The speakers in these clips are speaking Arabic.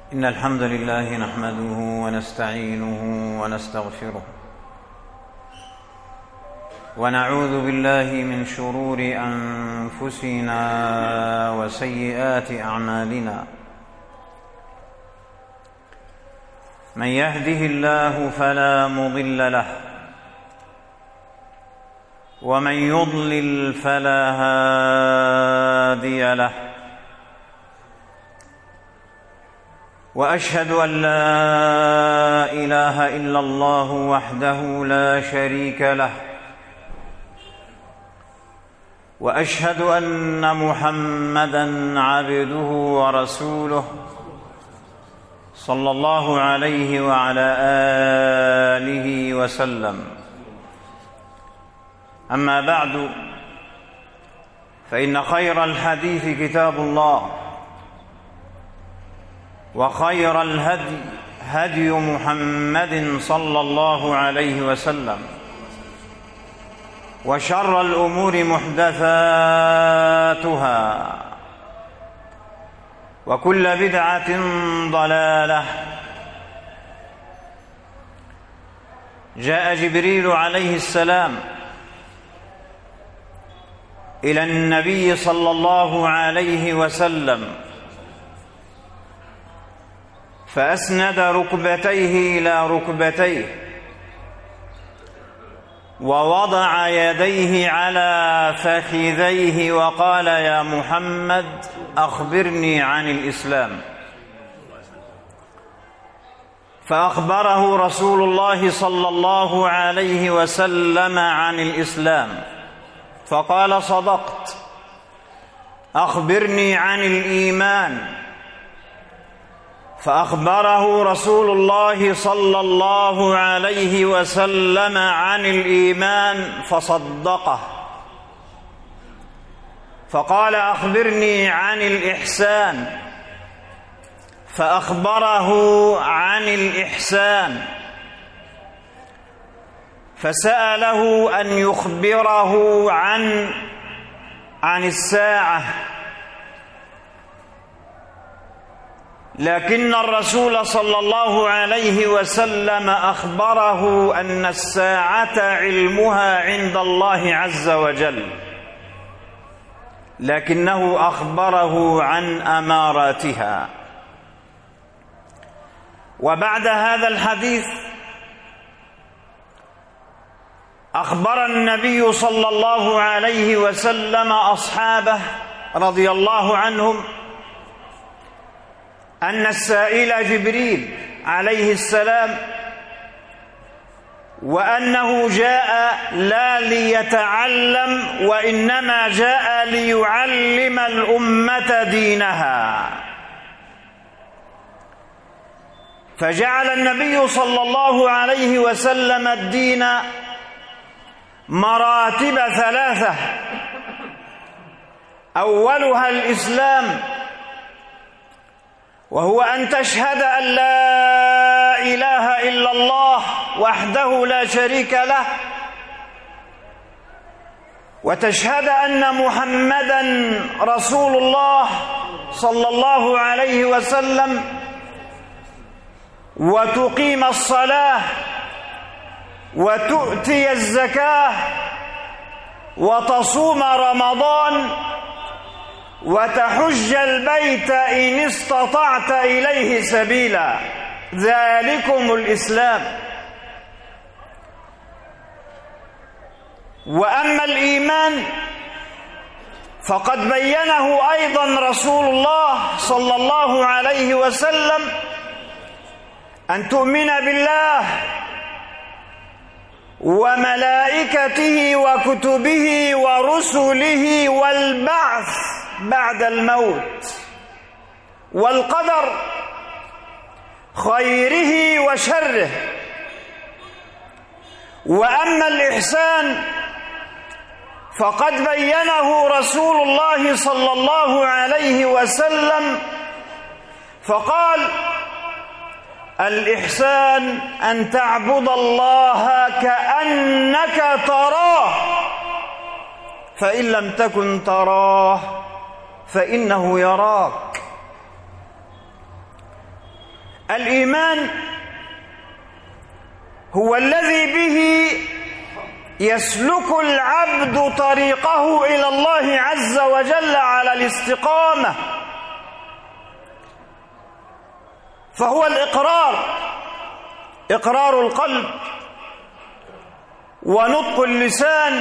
إن الحمد لله نحمده ونستعينه ونستغفره ونعوذ بالله من شرور أنفسنا وسيئات أعمالنا. من يهده الله فلا مضل له ومن يضلل فلا هادي له، وأشهد أن لا إله إلا الله وحده لا شريك له، وأشهد أن محمدًا عبده ورسوله صلى الله عليه وعلى آله وسلم. أما بعد، فإن خير الحديث كتاب الله، وخير الهدي هدي محمد صلى الله عليه وسلم، وشر الأمور محدثاتها، وكل بدعة ضلالة. جاء جبريل عليه السلام إلى النبي صلى الله عليه وسلم فأسند ركبتيه إلى ركبتيه ووضع يديه على فخذيه وقال: يا محمد أخبرني عن الإسلام. فأخبره رسول الله صلى الله عليه وسلم عن الإسلام فقال: صدقت، أخبرني عن الإيمان. فأخبره رسول الله صلى الله عليه وسلم عن الإيمان فصدقه، فقال: أخبرني عن الإحسان. فأخبره عن الإحسان، فسأله أن يخبره عن الساعة، لكن الرسول صلى الله عليه وسلم أخبره أن الساعة علمها عند الله عز وجل، لكنه أخبره عن أماراتها. وبعد هذا الحديث أخبر النبي صلى الله عليه وسلم أصحابه رضي الله عنهم أن السائل جبريل عليه السلام، وأنه جاء لا ليتعلم وإنما جاء ليعلم الأمة دينها. فجعل النبي صلى الله عليه وسلم الدين مراتب ثلاثة: أولها الإسلام، وهو أن تشهد أن لا إله إلا الله وحده لا شريك له، وتشهد أن محمدًا رسول الله صلى الله عليه وسلم، وتقيم الصلاة، وتؤتي الزكاة، وتصوم رمضان، وتحج البيت إن استطعت إليه سبيلا. ذلكم الإسلام. وأما الإيمان فقد بينه أيضا رسول الله صلى الله عليه وسلم: أن تؤمن بالله وملائكته وكتبه ورسله والبعث بعد الموت، والقدر خيره وشره. وأما الإحسان فقد بينه رسول الله صلى الله عليه وسلم فقال: الإحسان أن تعبد الله كأنك تراه، فإن لم تكن تراه فإنه يراك. الإيمان هو الذي به يسلك العبد طريقه إلى الله عز وجل على الاستقامة، فهو إقرار القلب ونطق اللسان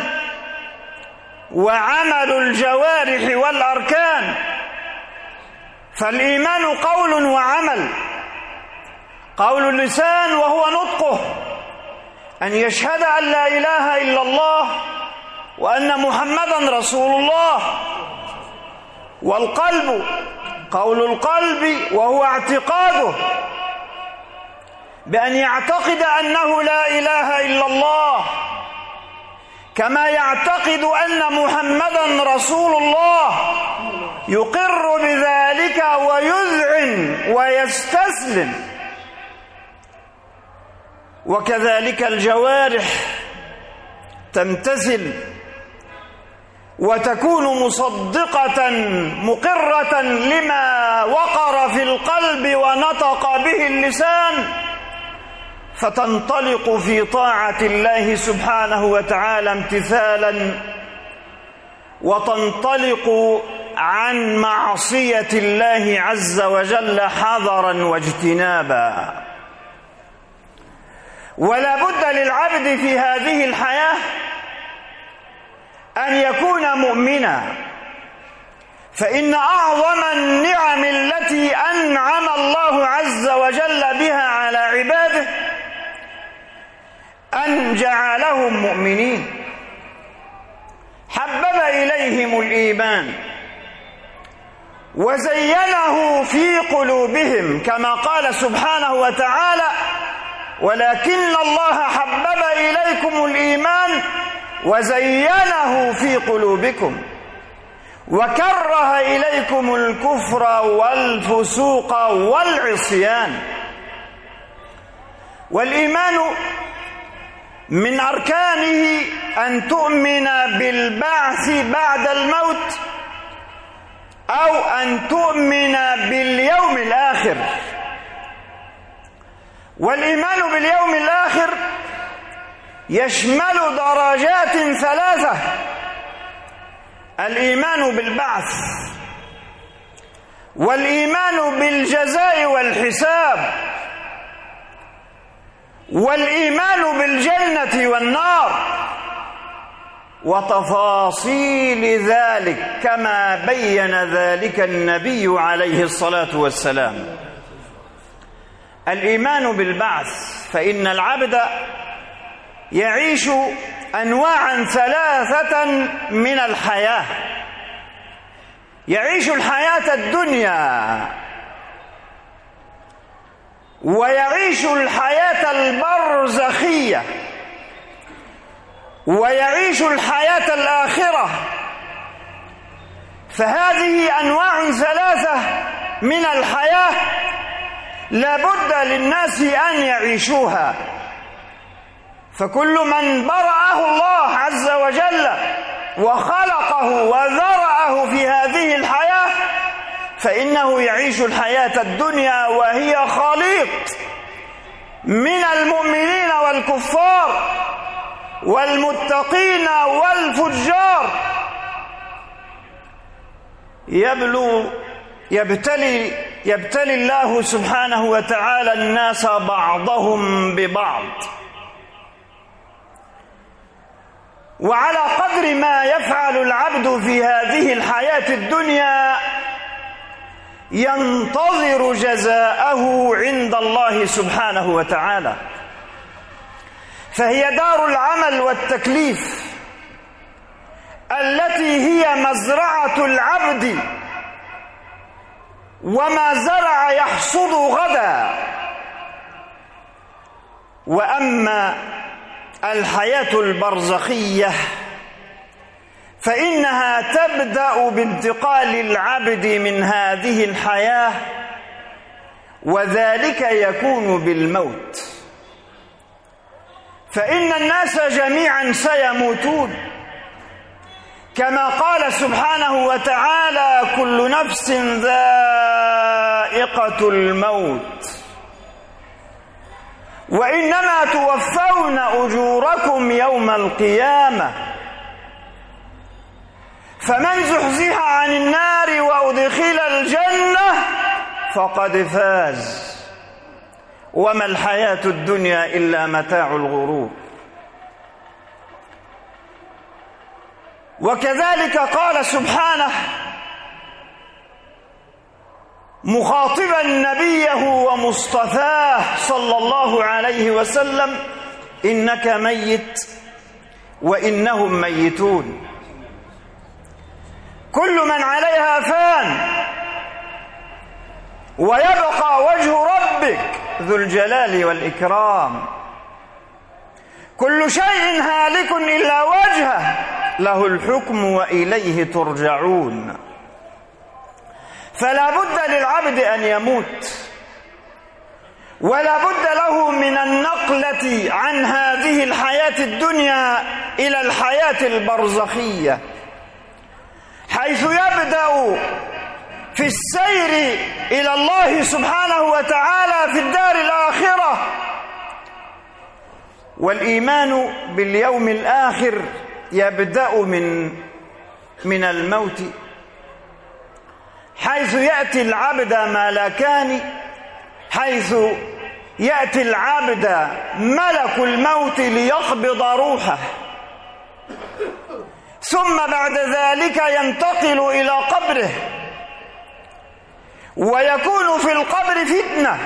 وعمل الجوارح والأركان. فالإيمان قول وعمل. قول اللسان وهو نطقه، أن يشهد أن لا إله إلا الله وأن محمدا رسول الله. والقلب قول القلب وهو اعتقاده، بأن يعتقد أنه لا إله إلا الله، كما يعتقد أن محمدا رسول الله، يقر بذلك ويذعن ويستسلم. وكذلك الجوارح تمتثل وتكون مصدقة مقرة لما وقر في القلب ونطق به اللسان، فتنطلق في طاعة الله سبحانه وتعالى امتثالا، وتنطلق عن معصية الله عز وجل حذرا واجتنابا. ولا بد للعبد في هذه الحياة أن يكون مؤمنا، فإن أعظم النعم التي أنعم الله عز وجل بها على عباده أن جعلهم مؤمنين، حبب إليهم الإيمان وزينه في قلوبهم، كما قال سبحانه وتعالى: ولكن الله حبب إليكم الإيمان وزينه في قلوبكم وكره إليكم الكفر والفسوق والعصيان. والإيمان من أركانه أن تؤمن بالبعث بعد الموت، أو أن تؤمن باليوم الآخر. والإيمان باليوم الآخر يشمل درجات ثلاثة: الإيمان بالبعث، والإيمان بالجزاء والحساب، والإيمان بالجنة والنار، وتفاصيل ذلك كما بين ذلك النبي عليه الصلاة والسلام. الإيمان بالبعث، فإن العبد يعيش أنواعا ثلاثة من الحياة. يعيش الحياة الدنيا، ويعيش الحياة البرزخية، ويعيش الحياة الآخرة. فهذه أنواع ثلاثة من الحياة لا بد للناس أن يعيشوها. فكل من برأه الله عز وجل وخلقه وذرأه في هذه الحياة فإنه يعيش الحياة الدنيا، وهي خليط من المؤمنين والكفار والمتقين والفجار. يبتلي الله سبحانه وتعالى الناس بعضهم ببعض، وعلى قدر ما يفعل العبد في هذه الحياة الدنيا ينتظر جزاءه عند الله سبحانه وتعالى. فهي دار العمل والتكليف التي هي مزرعة العبد، وما زرع يحصد غدا. وأما الحياة البرزخية فإنها تبدأ بانتقال العبد من هذه الحياة، وذلك يكون بالموت. فإن الناس جميعا سيموتون، كما قال سبحانه وتعالى: كل نفس ذائقة الموت. وإنما توفون أجوركم يوم القيامة، فمن زحزح عن النار وأدخل الجنة فقد فاز، وما الحياة الدنيا إلا متاع الغرور. وكذلك قال سبحانه مخاطبا نبيه ومصطفاه صلى الله عليه وسلم: إنك ميت وإنهم ميتون، كل من عليها فان، ويبقى وجه ربك ذو الجلال والإكرام، كل شيء هالك إلا وجهه له الحكم وإليه ترجعون. فلا بد للعبد أن يموت، ولا بد له من النقلة عن هذه الحياة الدنيا إلى الحياة البرزخية، حيث يبدأ في السير إلى الله سبحانه وتعالى في الدار الآخرة. والإيمان باليوم الآخر يبدأ من الموت، حيث يأتي العبد ملكان، حيث يأتي العبد ملك الموت ليقبض روحه، ثم بعد ذلك ينتقل إلى قبره، ويكون في القبر فتنة،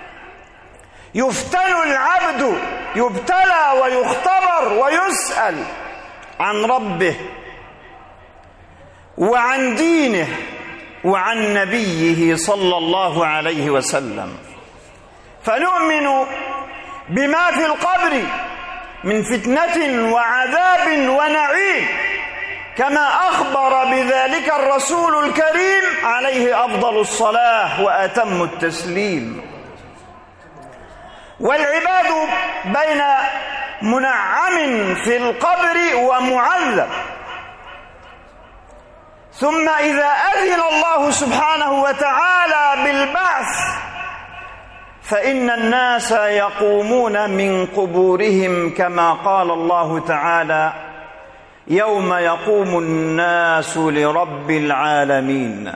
يفتن العبد، يبتلى ويختبر ويسأل عن ربه وعن دينه وعن نبيه صلى الله عليه وسلم. فنؤمن بما في القبر من فتنة وعذاب ونعيم، كما أخبر بذلك الرسول الكريم عليه أفضل الصلاة وأتم التسليم. والعباد بين منعم في القبر ومعذب، ثم إذا أذن الله سبحانه وتعالى بالبعث فإن الناس يقومون من قبورهم، كما قال الله تعالى: يوم يقوم الناس لرب العالمين.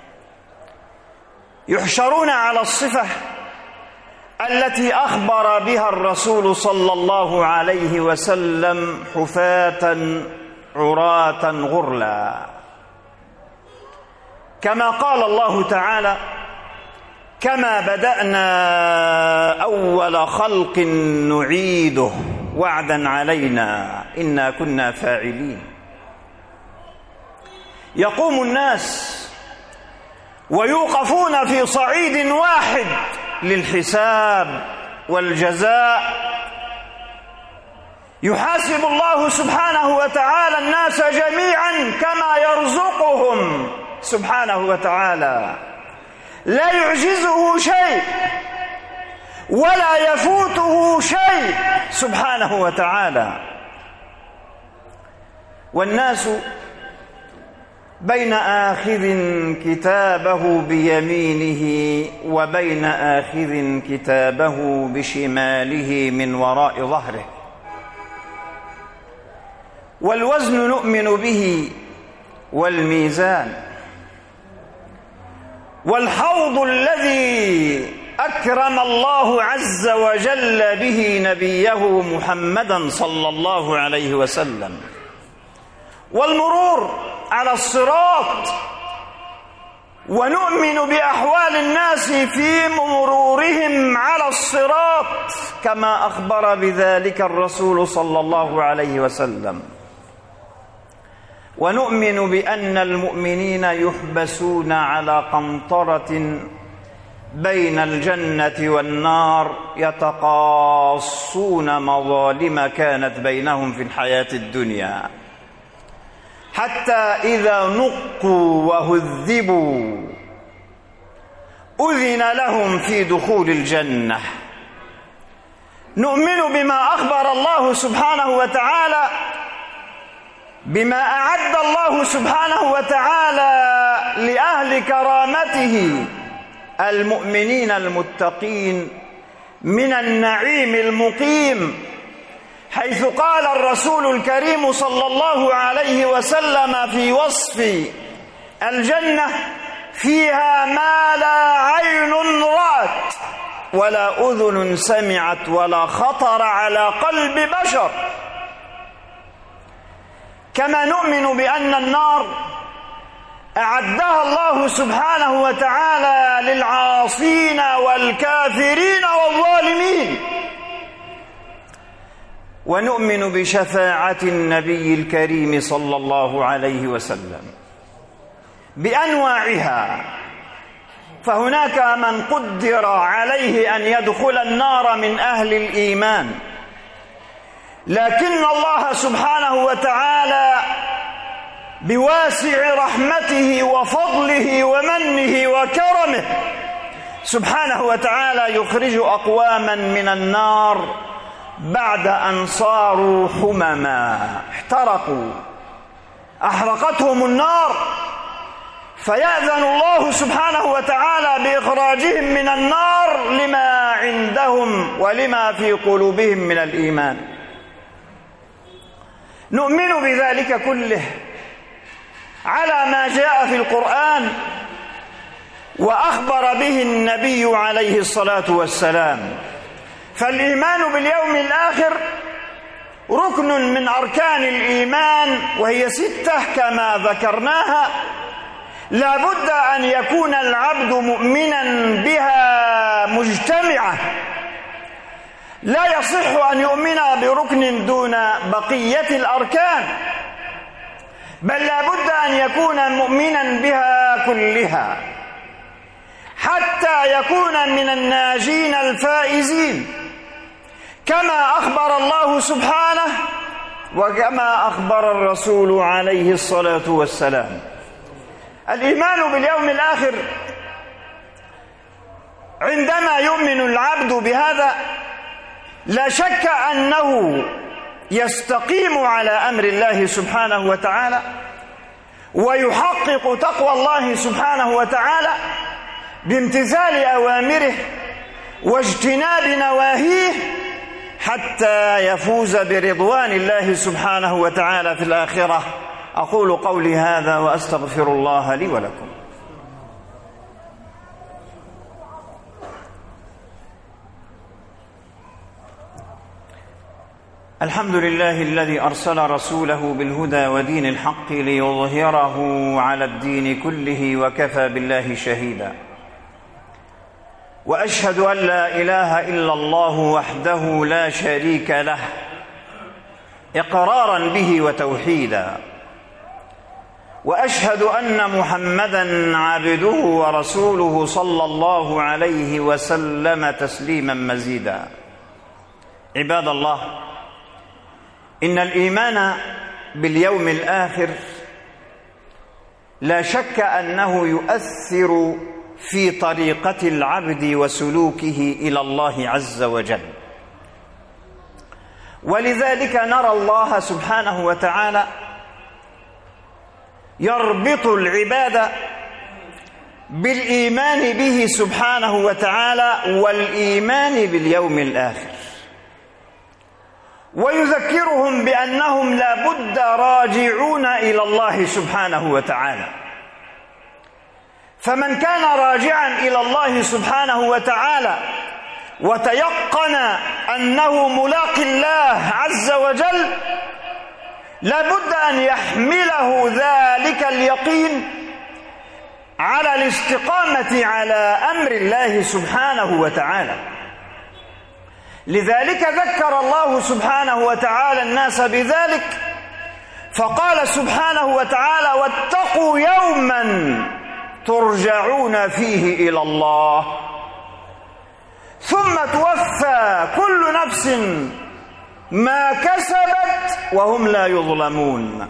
يحشرون على الصفة التي أخبر بها الرسول صلى الله عليه وسلم: حفاة عراة غرلا، كما قال الله تعالى: كما بدأنا أول خلق نعيده وعدا علينا إنا كنا فاعلين. يقوم الناس ويوقفون في صعيد واحد للحساب والجزاء. يحاسب الله سبحانه وتعالى الناس جميعا كما يرزقهم سبحانه وتعالى، لا يعجزه شيء ولا يفوته شيء سبحانه وتعالى. والناس بين آخذ كتابه بيمينه وبين آخذ كتابه بشماله من وراء ظهره. والوزن نؤمن به، والميزان، والحوض الذي أكرم الله عز وجل به نبيه محمدا صلى الله عليه وسلم، والمرور على الصراط. ونؤمن بأحوال الناس في مرورهم على الصراط كما أخبر بذلك الرسول صلى الله عليه وسلم. ونؤمن بأن المؤمنين يحبسون على قنطرة بين الجنة والنار، يتقاصون مظالم كانت بينهم في الحياة الدنيا، حتى إذا نقوا وهذبوا أذن لهم في دخول الجنة. نؤمن بما أخبر الله سبحانه وتعالى، بما أعد الله سبحانه وتعالى لأهل كرامته المؤمنين المتقين من النعيم المقيم، حيث قال الرسول الكريم صلى الله عليه وسلم في وصف الجنة: فيها ما لا عين رأت ولا أذن سمعت ولا خطر على قلب بشر. كما نؤمن بأن النار أعدها الله سبحانه وتعالى للعاصين والكافرين والظالمين، ونؤمن بشفاعة النبي الكريم صلى الله عليه وسلم بأنواعها، فهناك من قدر عليه أن يدخل النار من أهل الإيمان، لكن الله سبحانه وتعالى بواسع رحمته وفضله ومنه وكرمه سبحانه وتعالى يخرج أقواما من النار بعد أن صاروا حمما، احترقوا، أحرقتهم النار، فيأذن الله سبحانه وتعالى بإخراجهم من النار لما عندهم ولما في قلوبهم من الإيمان. نؤمن بذلك كله على ما جاء في القرآن وأخبر به النبي عليه الصلاة والسلام. فالإيمان باليوم الآخر ركن من أركان الإيمان، وهي 6 كما ذكرناها، لا بد أن يكون العبد مؤمنا بها مجتمعة، لا يصح أن يؤمن بركن دون بقية الأركان، بل لا بد أن يكون مؤمنا بها كلها حتى يكون من الناجين الفائزين، كما أخبر الله سبحانه وكما أخبر الرسول عليه الصلاة والسلام. الإيمان باليوم الآخر عندما يؤمن العبد بهذا لا شك أنه يستقيم على أمر الله سبحانه وتعالى، ويحقق تقوى الله سبحانه وتعالى بامتثال أوامره واجتناب نواهيه، حتى يفوز برضوان الله سبحانه وتعالى في الآخرة. أقول قولي هذا وأستغفر الله لي ولكم. الحمد لله الذي أرسل رسوله بالهدى ودين الحق ليظهره على الدين كله، وكفى بالله شهيدا. وأشهد أن لا إله إلا الله وحده لا شريك له إقرارا به وتوحيدا، وأشهد أن محمدا عبده ورسوله صلى الله عليه وسلم تسليما مزيدا. عباد الله، إن الإيمان باليوم الآخر لا شك أنه يؤثر في طريقة العبد وسلوكه إلى الله عز وجل، ولذلك نرى الله سبحانه وتعالى يربط العباد بالإيمان به سبحانه وتعالى والإيمان باليوم الآخر، ويذكرهم بأنهم لا بد راجعون إلى الله سبحانه وتعالى. فمن كان راجعا إلى الله سبحانه وتعالى وتيقن أنه ملاق الله عز وجل، لا بد أن يحمله ذلك اليقين على الاستقامة على أمر الله سبحانه وتعالى. لذلك ذكر الله سبحانه وتعالى الناس بذلك، فقال سبحانه وتعالى: واتقوا يوما ترجعون فيه إلى الله ثم توفى كل نفس ما كسبت وهم لا يظلمون.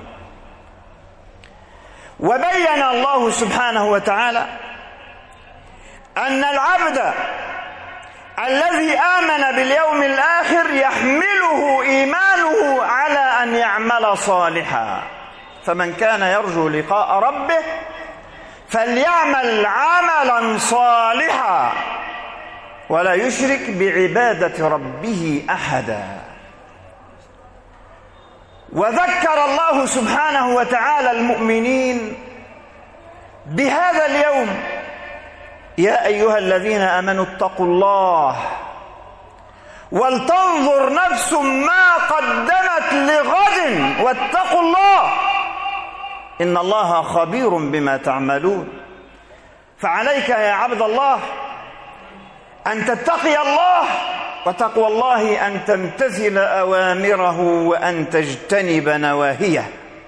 وبين الله سبحانه وتعالى أن العبد الذي آمن باليوم الآخر يحمله إيمانه على أن يعمل صالحا، فمن كان يرجو لقاء ربه فليعمل عملا صالحا ولا يشرك بعبادة ربه أحدا. وذكر الله سبحانه وتعالى المؤمنين بهذا اليوم: يا أيها الذين آمنوا اتقوا الله ولتنظر نفس ما قدمت لغد واتقوا الله إن الله خبير بما تعملون. فعليك يا عبد الله أن تتقي الله، وتقوى الله أن تمتثل أوامره وأن تجتنب نواهيه.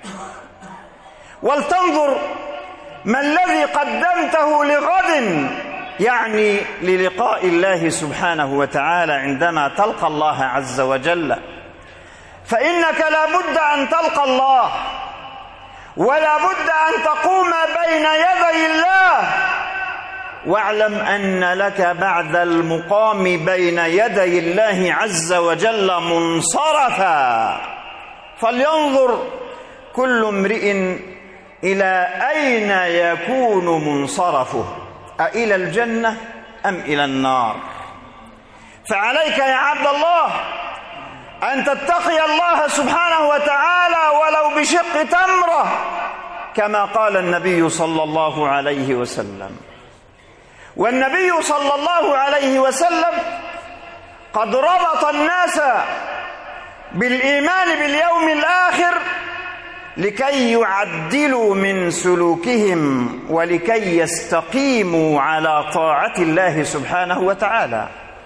ولتنظر ما الذي قدمته لغد، يعني للقاء الله سبحانه وتعالى عندما تلقى الله عز وجل. فإنك لا بد أن تلقى الله، ولا بد أن تقوم بين يدي الله. واعلم أن لك بعد المقام بين يدي الله عز وجل منصرفا. فلينظر كل امرئ إلى أين يكون منصرفه، أإلى الجنة أم إلى النار؟ فعليك يا عبد الله أن تتقي الله سبحانه وتعالى ولو بشق تمرة، كما قال النبي صلى الله عليه وسلم. والنبي صلى الله عليه وسلم قد ربط الناس بالإيمان باليوم الآخر لكي يعدلوا من سلوكهم ولكي يستقيموا على طاعة الله سبحانه وتعالى.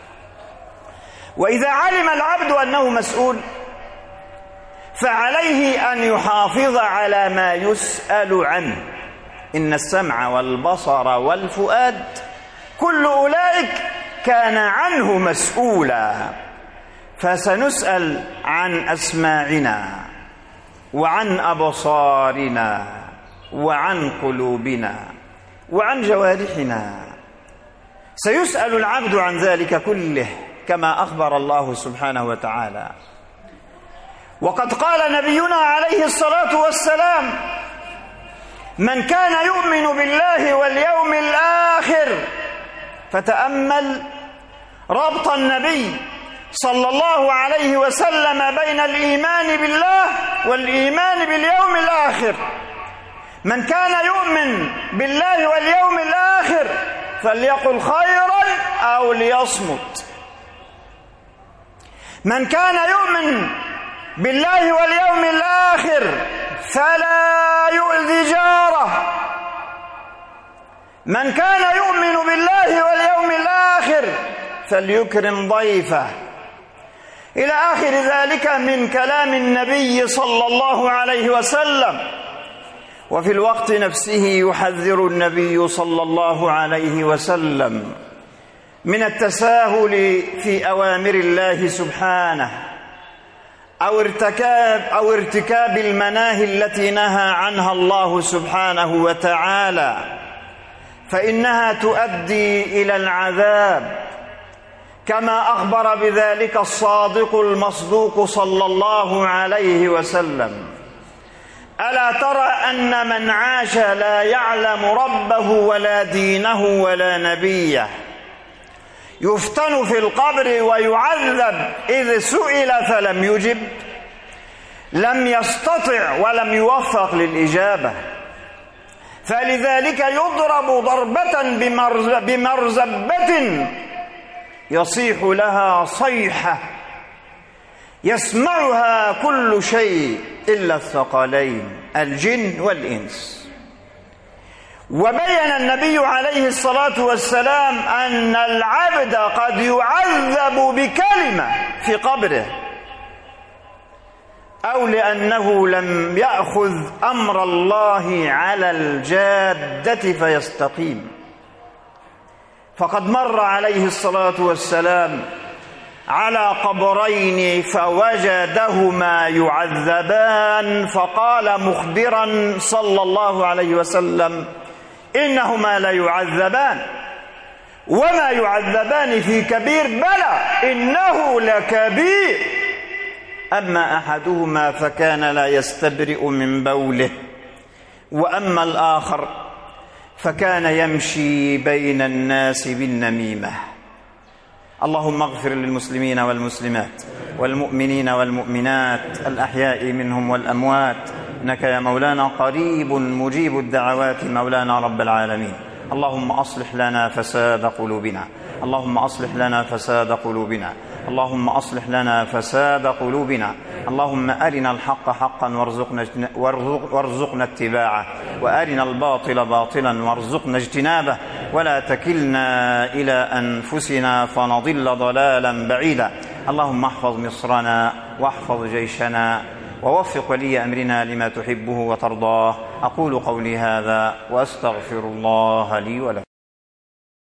وإذا علم العبد أنه مسؤول فعليه أن يحافظ على ما يسأل عنه. إن السمع والبصر والفؤاد كل أولئك كان عنه مسؤولا. فسنسأل عن أسماعنا وعن أبصارنا وعن قلوبنا وعن جوارحنا. سيسأل العبد عن ذلك كله كما أخبر الله سبحانه وتعالى. وقد قال نبينا عليه الصلاة والسلام: من كان يؤمن بالله واليوم الآخر. فتأمل ربط النبي صلى الله عليه وسلم بين الإيمان بالله والإيمان باليوم الآخر. من كان يؤمن بالله واليوم الآخر فليقل خيرا أو ليصمت. من كان يؤمن بالله واليوم الآخر فلا يؤذي جاره. من كان يؤمن بالله واليوم الآخر فليكرم ضيفه، إلى آخر ذلك من كلام النبي صلى الله عليه وسلم. وفي الوقت نفسه يحذر النبي صلى الله عليه وسلم من التساهل في أوامر الله سبحانه أو ارتكاب المناهي التي نهى عنها الله سبحانه وتعالى، فإنها تؤدي إلى العذاب، كما أخبر بذلك الصادق المصدوق صلى الله عليه وسلم: ألا ترى أن من عاش لا يعلم ربه ولا دينه ولا نبيه يفتن في القبر ويعذب إذ سئل فلم يجب، لم يستطع ولم يوفق للإجابة، فلذلك يضرب ضربة بمرزبة يصيح لها صيحة يسمعها كل شيء إلا الثقلين الجن والإنس. وبين النبي عليه الصلاة والسلام أن العبد قد يعذب بكلمة في قبره، أو لأنه لم يأخذ أمر الله على الجادة فيستقيم. فقد مر عليه الصلاة والسلام على قبرين فوجدهما يعذبان، فقال مخبرا صلى الله عليه وسلم: إنهما لا يعذبان وما يعذبان في كبير، بلى إنه لكبير، أما أحدهما فكان لا يستبرئ من بوله، وأما الآخر فكان يمشي بين الناس بالنميمة. اللهم اغفر للمسلمين والمسلمات والمؤمنين والمؤمنات الأحياء منهم والأموات، إنك يا مولانا قريب مجيب الدعوات مولانا رب العالمين. اللهم أصلح لنا فساد قلوبنا، اللهم أصلح لنا فساد قلوبنا، اللهم أصلح لنا فساد قلوبنا. اللهم أرنا الحق حقا وارزقنا اتباعه، وأرنا الباطل باطلا وارزقنا اجتنابه، ولا تكلنا إلى أنفسنا فنضل ضلالا بعيدا. اللهم احفظ مصرنا واحفظ جيشنا، ووفق ولي أمرنا لما تحبه وترضاه. أقول قولي هذا وأستغفر الله لي ولكم.